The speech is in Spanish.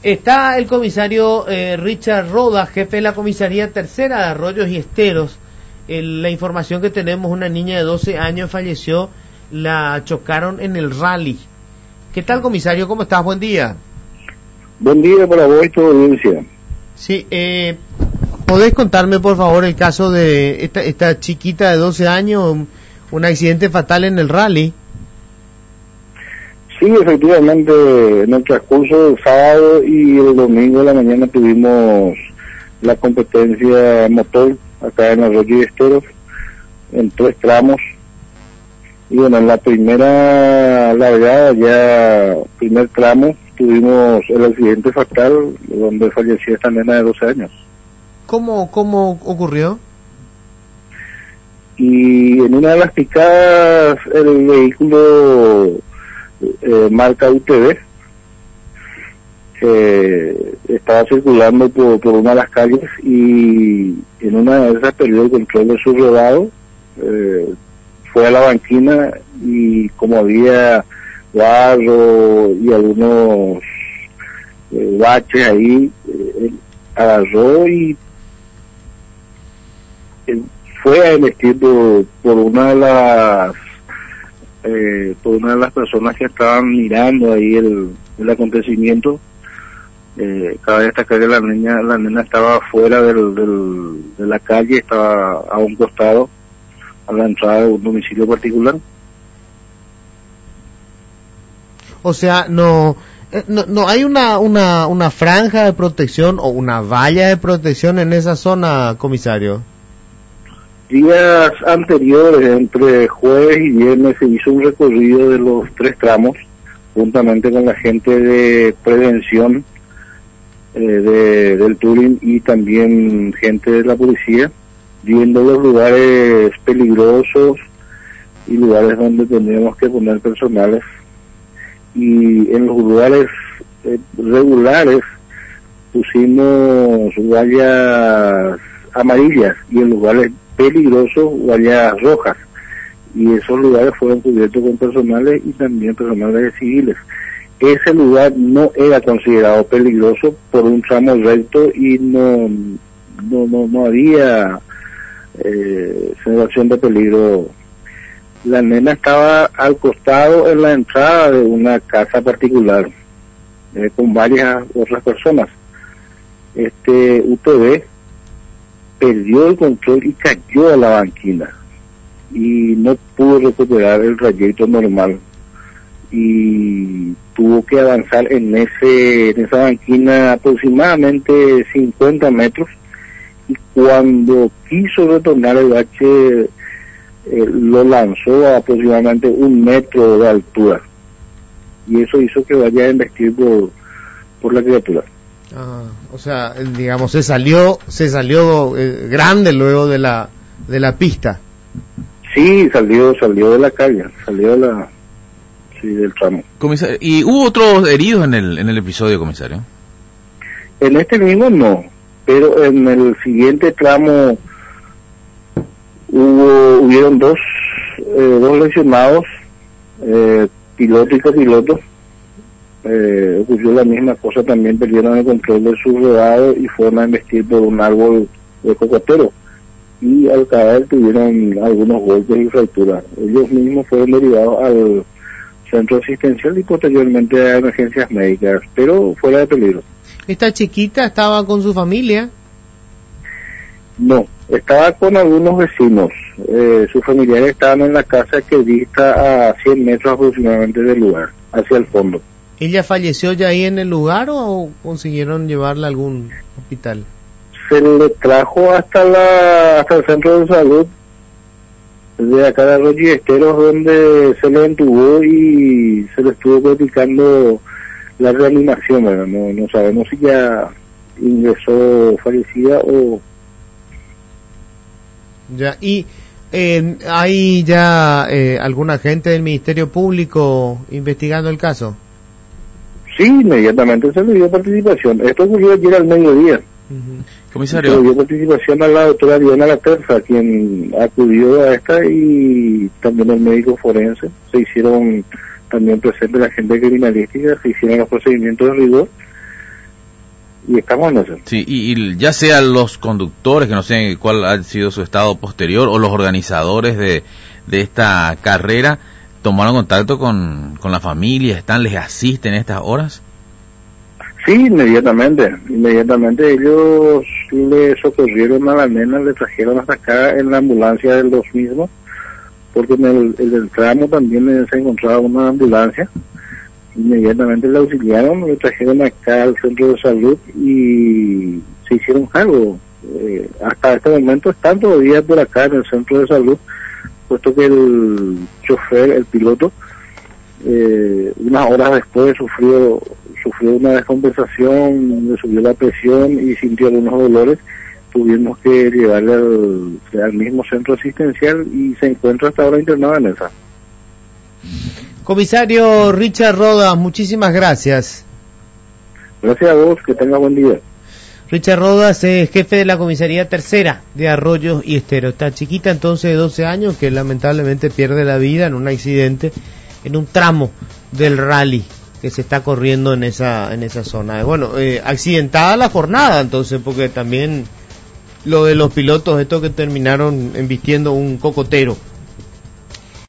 Está el comisario Richard Rodas, jefe de la comisaría tercera de Arroyos y Esteros. La información que tenemos, una niña de 12 años falleció, la chocaron en el rally. ¿Qué tal, comisario? ¿Cómo estás? Buen día. Buen día para vos y tu audiencia. Sí, ¿podés contarme, por favor, el caso de esta chiquita de 12 años, un accidente fatal en el rally? Sí, efectivamente, en el transcurso del sábado y el domingo de la mañana tuvimos la competencia motor acá en Arroyos y Esteros, en 3 tramos. Y bueno, en la primera largada, ya primer tramo, tuvimos el accidente fatal donde falleció esta nena de 12 años. ¿Cómo ocurrió? Y en una de las picadas, el vehículo marca UTV estaba circulando por una de las calles y en una de esas perdió el control de su rodado, fue a la banquina y como había barro y algunos baches ahí, agarró y fue a embestir por una de las personas que estaban mirando ahí el acontecimiento. Cabe destacar que la nena estaba fuera de la calle, estaba a un costado, a la entrada de un domicilio particular. O sea, no hay una franja de protección o una valla de protección en esa zona, comisario. Días anteriores, entre jueves y viernes, se hizo un recorrido de los 3 tramos, juntamente con la gente de prevención del Turing y también gente de la policía, viendo los lugares peligrosos y lugares donde tendríamos que poner personales. Y en los lugares regulares pusimos vallas amarillas y en lugares peligrosos vallas rojas, y esos lugares fueron cubiertos con personales y también personales civiles. Ese lugar no era considerado peligroso por un tramo recto y no había sensación de peligro. La nena estaba al costado en la entrada de una casa particular con varias otras personas. Este UTV perdió el control y cayó a la banquina y no pudo recuperar el trayecto normal y tuvo que avanzar en esa banquina aproximadamente 50 metros, y cuando quiso retornar el bache lo lanzó a aproximadamente 1 metro de altura, y eso hizo que vaya a embestir por la criatura. O sea, digamos, se salió grande luego de la pista. Sí, salió de la calle, del tramo. Comisario, ¿y hubo otros heridos en el episodio, comisario? En este mismo no, pero en el siguiente tramo hubieron dos lesionados, piloto y copiloto. Ocurrió la misma cosa, también perdieron el control de su rodado y fueron a embestir por un árbol de cocotero, y al caer tuvieron algunos golpes y fracturas. Ellos mismos fueron derivados al centro asistencial y posteriormente a emergencias médicas, pero fuera de peligro. ¿Esta chiquita estaba con su familia? No, estaba con algunos vecinos. Sus familiares estaban en la casa que dista a 100 metros aproximadamente del lugar, hacia el fondo. ¿Ella falleció ya ahí en el lugar o consiguieron llevarla a algún hospital? Se le trajo hasta el centro de salud de acá de Arroyos y Esteros, donde se le entubó y se le estuvo practicando la reanimación. ¿Verdad? No sabemos si ya ingresó fallecida o... Ya, y ¿hay ya algún agente del Ministerio Público investigando el caso? Sí, inmediatamente se le dio participación. Esto ocurrió ayer al mediodía. Comisario. Se le dio participación a la doctora Diana Laterza, quien acudió a esta, y también el médico forense. Se hicieron también presentes la gente criminalística, se hicieron los procedimientos de rigor y estamos en eso. Sí, y ya sean los conductores, que no sé cuál ha sido su estado posterior, o los organizadores de esta carrera, ¿tomaron contacto con la familia? ¿Les asisten en estas horas? Sí, inmediatamente ellos le socorrieron a la nena, le trajeron hasta acá en la ambulancia de los mismos, porque en el tramo también se encontraba una ambulancia. Inmediatamente le auxiliaron, le trajeron acá al centro de salud y se hicieron cargo. Hasta este momento están todavía por acá en el centro de salud, puesto que el chofer, el piloto, unas horas después sufrió una descompensación, le subió la presión y sintió algunos dolores. Tuvimos que llevarle al mismo centro asistencial y se encuentra hasta ahora internado en esa. Comisario Richard Rodas, muchísimas gracias. Gracias a vos, que tenga buen día. Richard Rodas es jefe de la comisaría tercera de Arroyos y Esteros. Esta chiquita entonces de 12 años que lamentablemente pierde la vida en un accidente en un tramo del rally que se está corriendo en esa zona. Bueno, accidentada la jornada entonces, porque también lo de los pilotos, estos que terminaron embistiendo un cocotero.